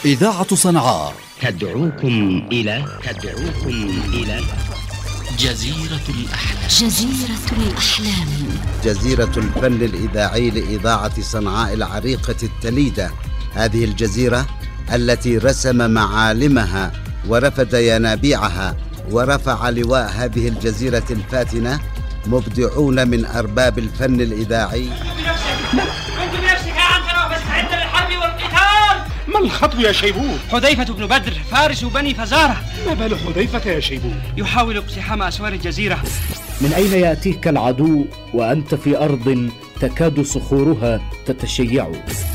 إذاعة صنعاء تدعوكم إلى جزيرة الأحلام. جزيرة الفن الإذاعي لإذاعة صنعاء العريقة التليدة. هذه الجزيرة التي رسم معالمها ورفد ينابيعها ورفع لواء هذه الجزيرة الفاتنة مبدعون من أرباب الفن الإذاعي. كنت بنفسك يا عنترة واستعد للحرب والقتال. ما الخطب يا شيبوت؟ حذيفة بن بدر فارس بني فزارة. ما بال حذيفة يا شيبوت؟ يحاول اقتحام أسوار الجزيرة. من أين يأتيك العدو وأنت في أرض تكاد صخورها تتشيع؟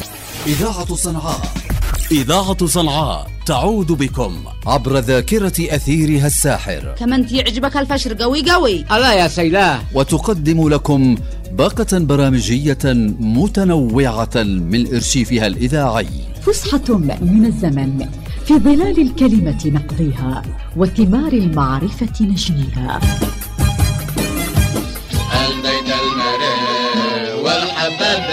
إذاعة صنعاء تعود بكم عبر ذاكرة أثيرها الساحر. كمان يعجبك الفشر قوي الله يا سيلاه. وتقدم لكم باقة برامجية متنوعة من إرشيفها الإذاعي. فسحة من الزمن في ظلال الكلمة نقضيها وثمار المعرفة نجنيها. البيت المرء والحباب.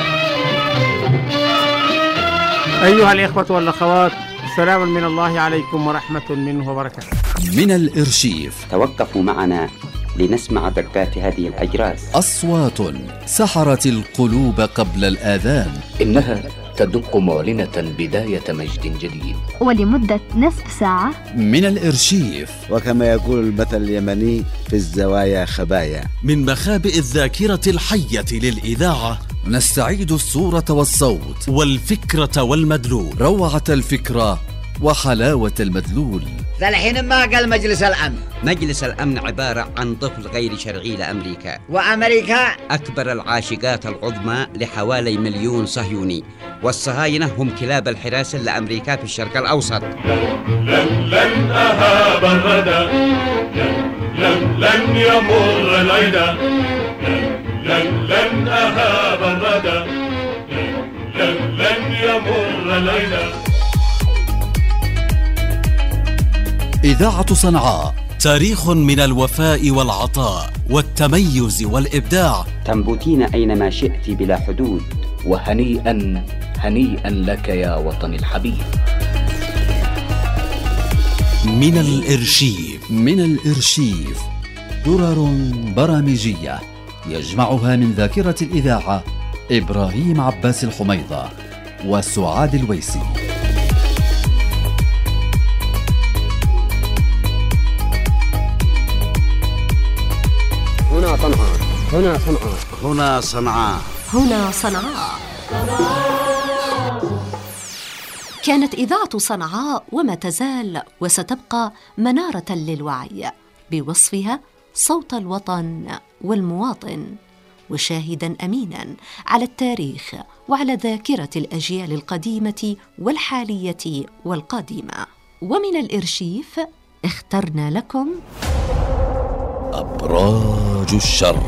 أيها الإخوة والأخوات، سلام من الله عليكم ورحمة منه وبركاته. من الإرشيف توقفوا معنا لنسمع دقات هذه الأجراس. أصوات سحرت القلوب قبل الآذان. إنها تدق معلنة بداية مجد جديد ولمدة نصف ساعة. من الإرشيف، وكما يقول المثل اليمني في الزوايا خبايا. من مخابئ الذاكرة الحية للإذاعة نستعيد الصورة والصوت والفكرة والمدلول، روعة الفكرة وحلاوة المدلول. الحين ما قال مجلس الأمن. مجلس الأمن عبارة عن طفل غير شرعي لأمريكا، وأمريكا أكبر العاشقات العظمى لحوالي 1,000,000 صهيوني، والصهاينة هم كلاب الحراسة لأمريكا في الشرق الأوسط. لن أهاب الردى، لن يمر العدا، لن أهاب الردى، لن يمر العدا. إذاعة صنعاء، تاريخ من الوفاء والعطاء والتميز والإبداع. تنبتين أينما شئت بلا حدود. وهنيئا هنيئا لك يا وطني الحبيب. من الإرشيف درر برامجية يجمعها من ذاكرة الإذاعة إبراهيم عباس الحميضة وسعاد الويسي. هنا صنعاء. كانت إذاعة صنعاء وما تزال وستبقى منارة للوعي بوصفها صوت الوطن والمواطن، وشاهداً أميناً على التاريخ وعلى ذاكرة الأجيال القديمة والحالية والقادمة. ومن الإرشيف اخترنا لكم أبراج الشر.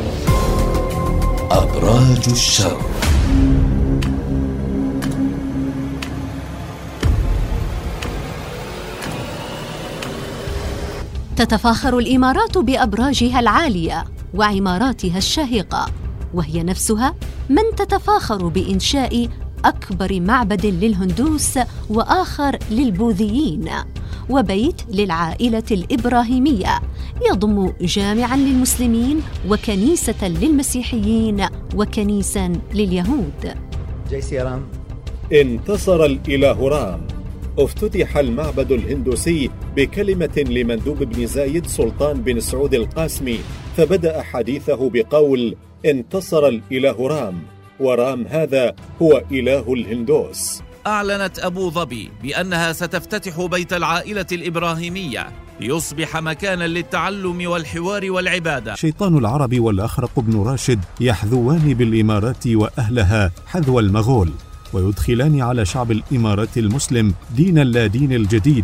تتفاخر الإمارات بأبراجها العالية وعماراتها الشاهقة، وهي نفسها من تتفاخر بإنشاء أكبر معبد للهندوس وآخر للبوذيين، وبيت للعائلة الإبراهيمية يضم جامعاً للمسلمين وكنيسة للمسيحيين وكنيساً لليهود. جاي سيرام. انتصر الإله رام. افتتح المعبد الهندوسي بكلمة لمندوب بن زايد سلطان بن سعود القاسمي، فبدأ حديثه بقول: انتصر الإله رام، ورام هذا هو إله الهندوس. أعلنت أبو ظبي بأنها ستفتتح بيت العائلة الإبراهيمية ليصبح مكانا للتعلم والحوار والعبادة. شيطان العرب والأخرق بن راشد يحذوان بالإمارات وأهلها حذو المغول، ويدخلان على شعب الإمارات المسلم دين لا دين الجديد.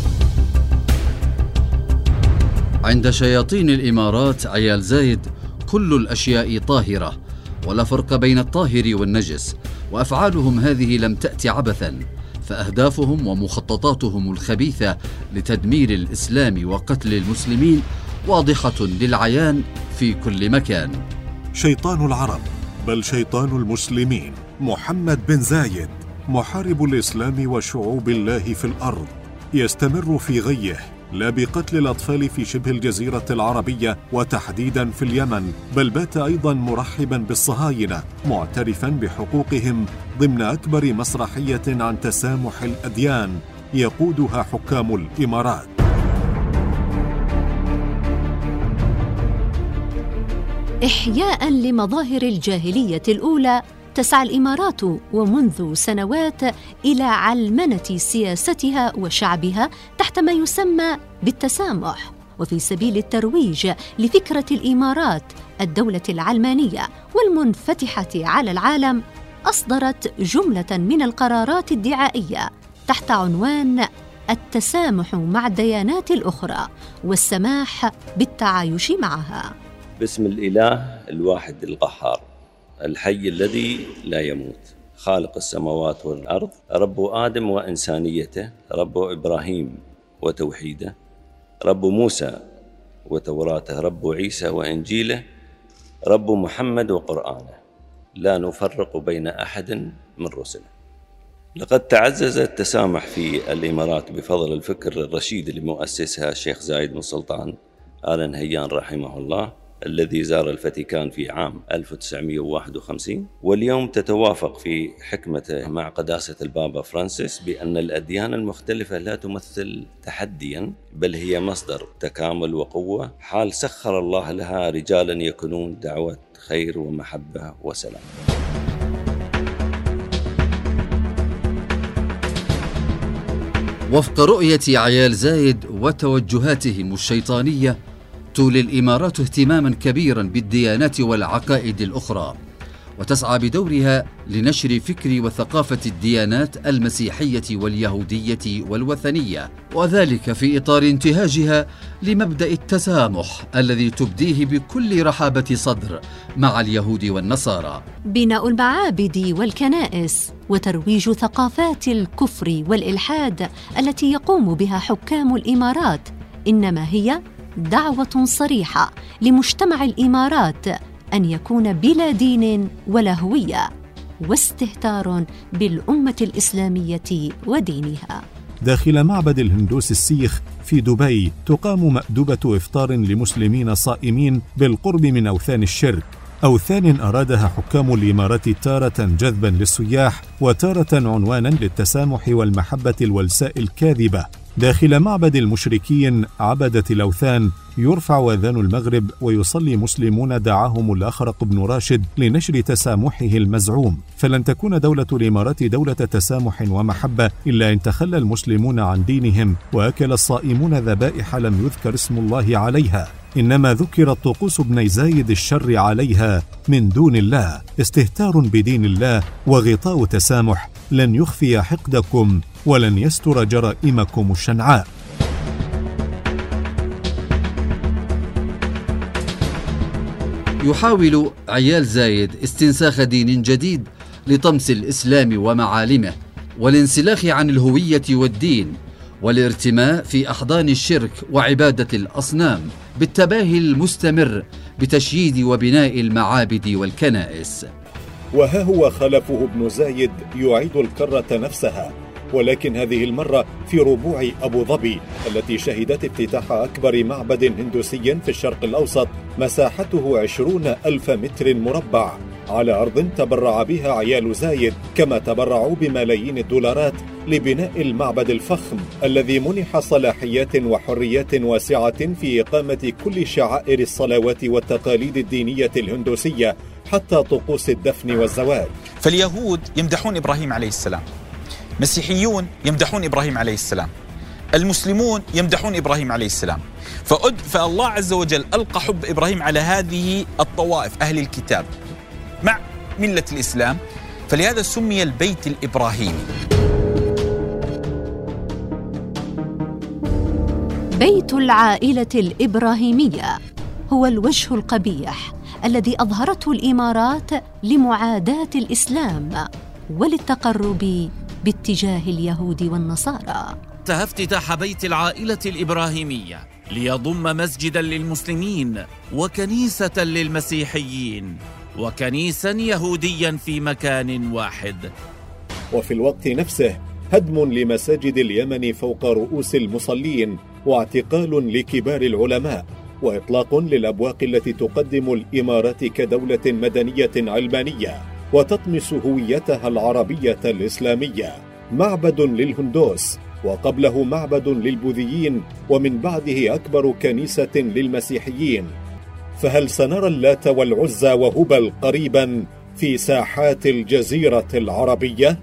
عند شياطين الإمارات عيال زايد كل الأشياء طاهرة، ولا فرق بين الطاهر والنجس، وأفعالهم هذه لم تأتي عبثاً، فأهدافهم ومخططاتهم الخبيثة لتدمير الإسلام وقتل المسلمين واضحة للعيان في كل مكان. شيطان العرب بل شيطان المسلمين محمد بن زايد محارب الإسلام وشعوب الله في الأرض، يستمر في غيه لا بقتل الأطفال في شبه الجزيرة العربية وتحديدا في اليمن، بل بات أيضا مرحبا بالصهاينة معترفا بحقوقهم ضمن أكبر مسرحية عن تسامح الأديان يقودها حكام الإمارات. إحياء لمظاهر الجاهلية الأولى، تسعى الإمارات ومنذ سنوات إلى علمنة سياستها وشعبها تحت ما يسمى بالتسامح، وفي سبيل الترويج لفكرة الإمارات الدولة العلمانية والمنفتحة على العالم، أصدرت جملة من القرارات الدعائية تحت عنوان التسامح مع الديانات الأخرى والسماح بالتعايش معها. باسم الإله الواحد القهار، الحي الذي لا يموت، خالق السماوات والأرض، رب آدم وإنسانيته، رب إبراهيم وتوحيده، رب موسى وتوراته، رب عيسى وإنجيله، رب محمد وقرآنه، لا نفرق بين أحد من رسله. لقد تعزز التسامح في الإمارات بفضل الفكر الرشيد لمؤسسها الشيخ زايد بن سلطان آل نهيان رحمه الله، الذي زار الفاتيكان في عام 1951، واليوم تتوافق في حكمته مع قداسة البابا فرانسيس بأن الأديان المختلفة لا تمثل تحدياً، بل هي مصدر تكامل وقوة، حال سخر الله لها رجالاً يكونون دعوة خير ومحبة وسلام. وفق رؤية عيال زايد وتوجهاتهم الشيطانية، تولي الإمارات اهتماما كبيرا بالديانات والعقائد الأخرى، وتسعى بدورها لنشر فكر وثقافة الديانات المسيحية واليهودية والوثنية، وذلك في إطار انتهاجها لمبدأ التسامح الذي تبديه بكل رحابة صدر مع اليهود والنصارى. بناء المعابد والكنائس وترويج ثقافات الكفر والإلحاد التي يقوم بها حكام الإمارات إنما هي دعوة صريحة لمجتمع الإمارات أن يكون بلا دين ولا هوية، واستهتار بالأمة الإسلامية ودينها. داخل معبد الهندوس السيخ في دبي تقام مأدبة إفطار لمسلمين صائمين بالقرب من أوثان الشرك، أوثان أرادها حكام الإمارات تارة جذبا للسياح وتارة عنوانا للتسامح والمحبة الولساء الكاذبة. داخل معبد المشركين عبدة الأوثان يرفع أذان المغرب ويصلي مسلمون دعاهم الأخرق بن راشد لنشر تسامحه المزعوم، فلن تكون دولة الإمارات دولة تسامح ومحبة إلا إن تخلى المسلمون عن دينهم وأكل الصائمون ذبائح لم يذكر اسم الله عليها، إنما ذكرت طقوس ابن زايد الشر عليها من دون الله. استهتار بدين الله وغطاء تسامح لن يخفي حقدكم ولن يستر جرائمكم الشنعاء. يحاول عيال زايد استنساخ دين جديد لطمس الإسلام ومعالمه والانسلاخ عن الهوية والدين والارتماء في أحضان الشرك وعبادة الأصنام بالتباهي المستمر بتشييد وبناء المعابد والكنائس. وها هو خلفه ابن زايد يعيد الكرة نفسها، ولكن هذه المرة في ربوع أبو ظبي التي شهدت افتتاح أكبر معبد هندوسي في الشرق الأوسط مساحته 20,000 متر مربع، على أرض تبرع بها عيال زايد، كما تبرعوا بملايين الدولارات لبناء المعبد الفخم الذي منح صلاحيات وحريات واسعة في إقامة كل شعائر الصلوات والتقاليد الدينية الهندوسية حتى طقوس الدفن والزواج. فاليهود يمدحون إبراهيم عليه السلام، مسيحيون يمدحون إبراهيم عليه السلام، المسلمون يمدحون إبراهيم عليه السلام، فالله عز وجل ألقى حب إبراهيم على هذه الطوائف أهل الكتاب مع ملة الإسلام، فلهذا سمي البيت الإبراهيمي. بيت العائلة الإبراهيمية هو الوجه القبيح الذي أظهرته الإمارات لمعاداة الإسلام وللتقرب باتجاه اليهود والنصارى. انتهى افتتاح بيت العائلة الإبراهيمية ليضم مسجداً للمسلمين وكنيسة للمسيحيين وكنيساً يهودياً في مكان واحد. وفي الوقت نفسه هدم لمساجد اليمن فوق رؤوس المصلين، واعتقال لكبار العلماء، وإطلاق للأبواق التي تقدم الإمارات كدولة مدنية علمانية وتطمس هويتها العربية الإسلامية. معبد للهندوس، وقبله معبد للبوذيين، ومن بعده أكبر كنيسة للمسيحيين. فهل سنرى اللات والعزى وهبل قريبا في ساحات الجزيرة العربية؟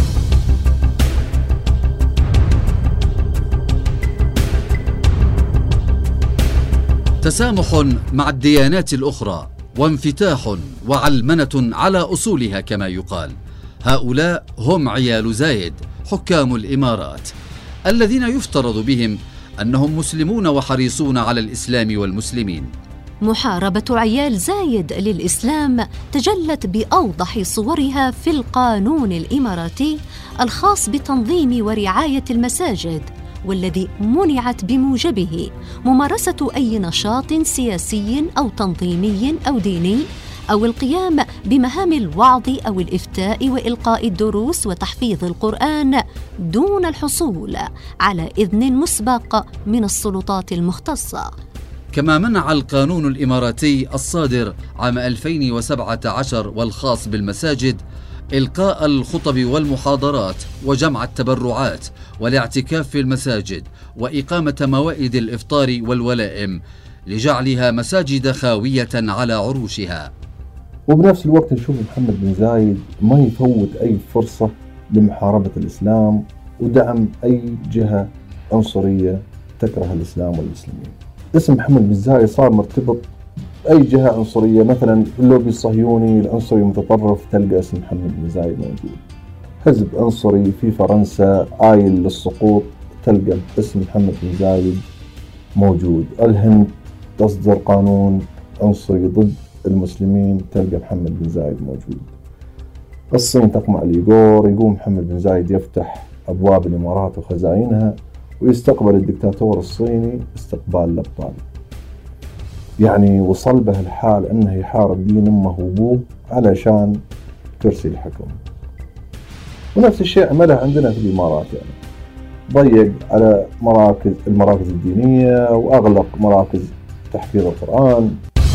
تسامح مع الديانات الأخرى، وانفتاح وعلمنة على أصولها كما يقال. هؤلاء هم عيال زايد حكام الإمارات، الذين يفترض بهم أنهم مسلمون وحريصون على الإسلام والمسلمين. محاربة عيال زايد للإسلام تجلت بأوضح صورها في القانون الإماراتي الخاص بتنظيم ورعاية المساجد، والذي منعت بموجبه ممارسة أي نشاط سياسي أو تنظيمي أو ديني، أو القيام بمهام الوعظ أو الإفتاء وإلقاء الدروس وتحفيظ القرآن دون الحصول على إذن مسبق من السلطات المختصة. كما منع القانون الإماراتي الصادر عام 2017 والخاص بالمساجد إلقاء الخطب والمحاضرات وجمع التبرعات والاعتكاف في المساجد وإقامة موائد الإفطار والولائم، لجعلها مساجد خاوية على عروشها. وبنفس الوقت نشوف محمد بن زايد ما يفوت أي فرصة لمحاربة الإسلام ودعم أي جهة عنصرية تكره الإسلام والمسلمين. اسم محمد بن زايد صار مرتبط أي جهة عنصرية، مثلا اللوبي الصهيوني العنصري المتطرف تلقى اسم محمد بن زايد موجود. حزب عنصري في فرنسا آيل للسقوط تلقى اسم محمد بن زايد موجود. الهند تصدر قانون عنصري ضد المسلمين تلقى محمد بن زايد موجود. الصين تقمع الإيغور، يقوم محمد بن زايد يفتح أبواب الإمارات وخزائنها ويستقبل الدكتاتور الصيني استقبال الأبطال. يعني وصل به الحال أنه يحارب دين أمه وأبوه علشان كرسي الحكم. ونفس الشيء عمله عندنا في الإمارات، يعني ضيق على المراكز الدينية وأغلق مراكز تحفيظ القرآن.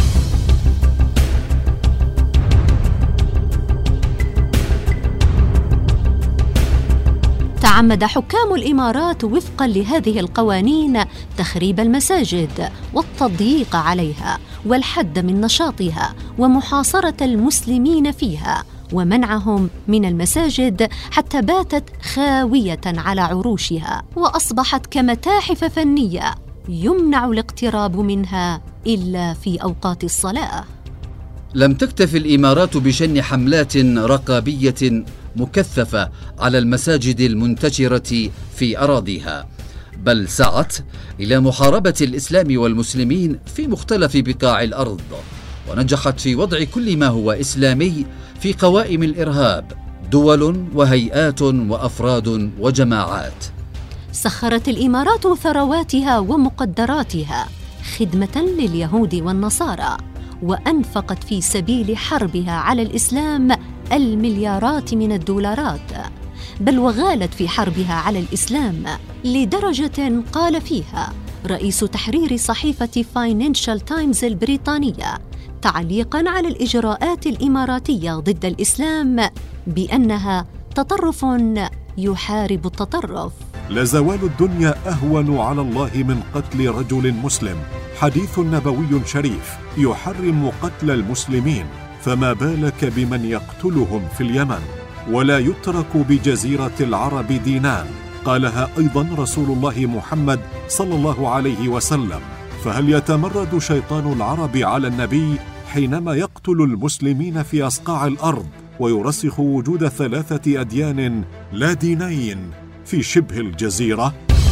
تعمد حكام الإمارات وفقاً لهذه القوانين تخريب المساجد والتضييق عليها والحد من نشاطها ومحاصرة المسلمين فيها ومنعهم من المساجد حتى باتت خاوية على عروشها وأصبحت كمتاحف فنية يمنع الاقتراب منها إلا في أوقات الصلاة. لم تكتف الإمارات بشن حملات رقابية مكثفة على المساجد المنتشرة في أراضيها، بل سعت إلى محاربة الإسلام والمسلمين في مختلف بقاع الأرض، ونجحت في وضع كل ما هو إسلامي في قوائم الإرهاب، دول وهيئات وأفراد وجماعات. سخرت الإمارات ثرواتها ومقدراتها خدمة لليهود والنصارى، وأنفقت في سبيل حربها على الإسلام المليارات من الدولارات، بل وغالت في حربها على الإسلام لدرجة قال فيها رئيس تحرير صحيفة فاينانشال تايمز البريطانية تعليقاً على الإجراءات الإماراتية ضد الإسلام بأنها تطرف يحارب التطرف. لزوال الدنيا أهون على الله من قتل رجل مسلم. حديث نبوي شريف يحرم قتل المسلمين، فما بالك بمن يقتلهم في اليمن. ولا يترك بجزيرة العرب دينان، قالها أيضا رسول الله محمد صلى الله عليه وسلم. فهل يتمرد شيطان العرب على النبي حينما يقتل المسلمين في أصقاع الأرض ويرسخ وجود 3 أديان لا دينين في شبه الجزيرة؟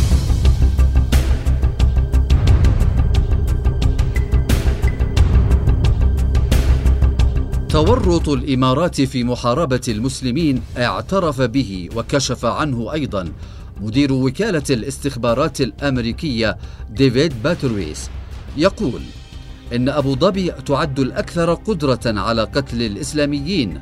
تورط الإمارات في محاربة المسلمين اعترف به وكشف عنه أيضا مدير وكالة الاستخبارات الأمريكية ديفيد باترويس. يقول إن أبو ظبي تعد الأكثر قدرة على قتل الإسلاميين،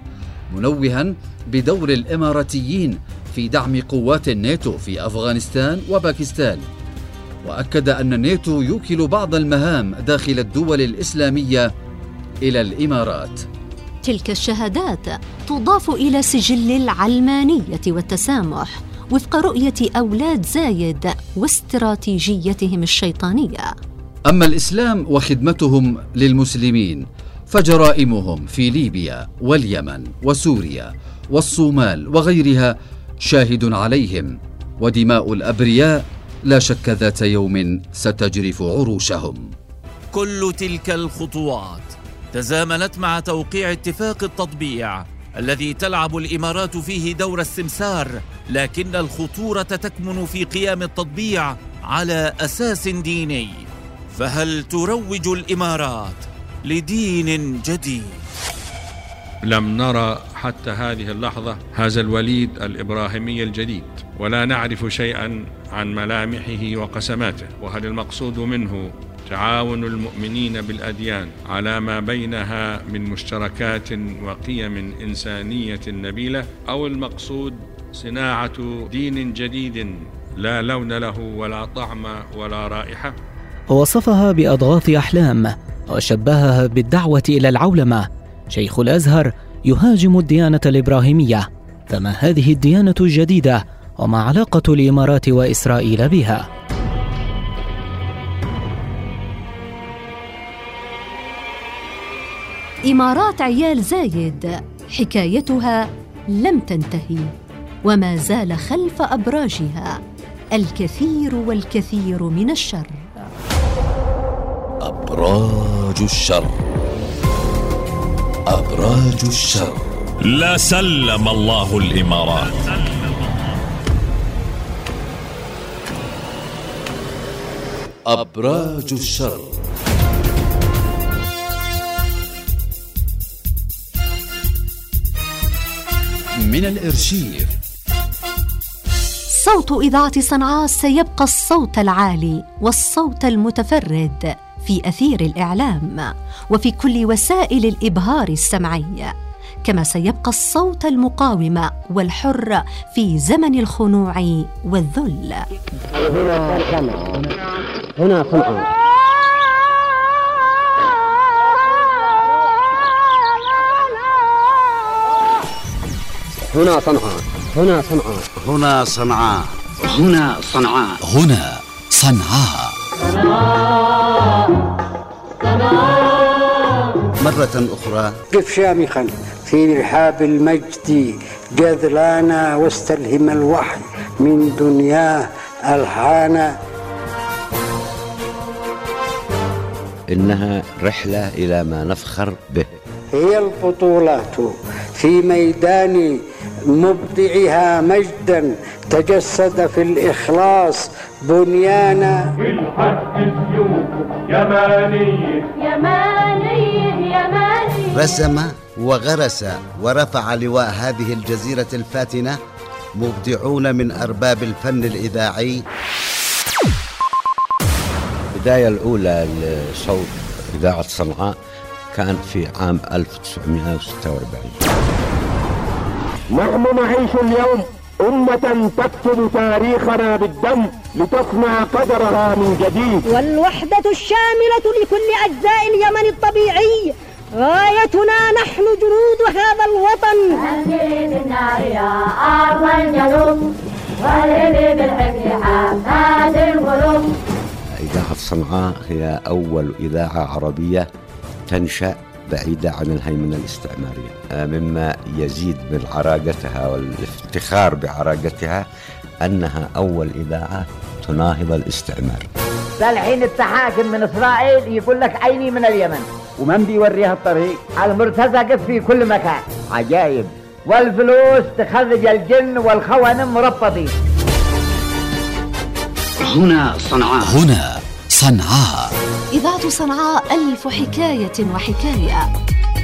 منوها بدور الإماراتيين في دعم قوات الناتو في أفغانستان وباكستان. وأكد أن الناتو يوكل بعض المهام داخل الدول الإسلامية إلى الإمارات. تلك الشهادات تضاف إلى سجل العلمانية والتسامح وفق رؤية أولاد زايد واستراتيجيتهم الشيطانية. أما الإسلام وخدمتهم للمسلمين فجرائمهم في ليبيا واليمن وسوريا والصومال وغيرها شاهد عليهم، ودماء الأبرياء لا شك ذات يوم ستجرف عروشهم. كل تلك الخطوات تزامنت مع توقيع اتفاق التطبيع الذي تلعب الإمارات فيه دور السمسار، لكن الخطورة تكمن في قيام التطبيع على أساس ديني. فهل تروج الإمارات لدين جديد؟ لم نرى حتى هذه اللحظة هذا الوليد الإبراهيمي الجديد، ولا نعرف شيئا عن ملامحه وقسماته. وهل المقصود منه تعاون المؤمنين بالأديان على ما بينها من مشتركات وقيم إنسانية نبيلة، أو المقصود صناعة دين جديد لا لون له ولا طعم ولا رائحة؟ ووصفها بأضغاث أحلام وشبهها بالدعوة إلى العولمة. شيخ الأزهر يهاجم الديانة الإبراهيمية، فما هذه الديانة الجديدة وما علاقة الإمارات وإسرائيل بها؟ إمارات عيال زايد حكايتها لم تنتهي، وما زال خلف أبراجها الكثير والكثير من الشر. أبراج الشر، أبراج الشر. لا سلم الله الإمارات. أبراج الشر. من الإرشيف. صوت إذاعة صنعاء سيبقى الصوت العالي والصوت المتفرد في أثير الإعلام وفي كل وسائل الإبهار السمعي، كما سيبقى الصوت المقاوم والحر في زمن الخنوع والذل. هنا صنعاء. هنا صنعاء. هنا صنعاء. هنا صنعاء. هنا صنعاء. هنا صنعاء. مرة أخرى قف شامخا في رحاب المجد جذلانا، واستلهم الوحي من دنياه ألحانا. إنها رحلة إلى ما نفخر به. هي البطولات في ميدان مبدعها مجدا، تجسد في الإخلاص بنيانا. والحق سيوف يماني يماني يماني. رسم وغرس ورفع لواء هذه الجزيرة الفاتنة مبدعون من أرباب الفن الإذاعي. البداية الأولى لصوت إذاعة صنعاء كان في عام 1946. نحن نعيش اليوم أمة تكتب تاريخنا بالدم لتصنع قدرها من جديد. والوحدة الشاملة لكل أجزاء اليمن الطبيعي غايتنا نحن جنود هذا الوطن. هنجي بالنار يا أرض الجنوب، والهدي بالحق حافات القلوب. إذاعة صنعاء هي أول إذاعة عربية تنشأ بعيدة عن الهيمنة الاستعمارية. مما يزيد من عراقتها والافتخار بعراقتها أنها أول إذاعة تناهض الاستعمار. الحين التحاكم من إسرائيل يقول لك عيني من اليمن، ومن بيوريها الطريق؟ المرتزقة في كل مكان. عجائب. والفلوس تخرج الجن والخونم مربطين. هنا صنعاء. هنا صنعاء. إذاعة صنعاء ألف حكاية وحكاية.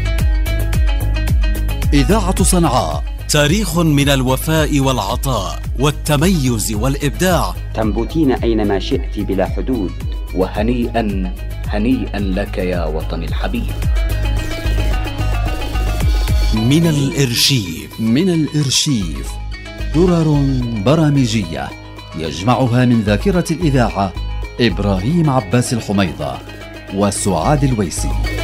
إذاعة صنعاء تاريخ من الوفاء والعطاء والتميز والإبداع. تنبتين أينما شئت بلا حدود. وهنيئا هنيئا لك يا وطني الحبيب. من الإرشيف درر برامجية يجمعها من ذاكرة الإذاعة إبراهيم عباس الحميضة وسعاد الويسي.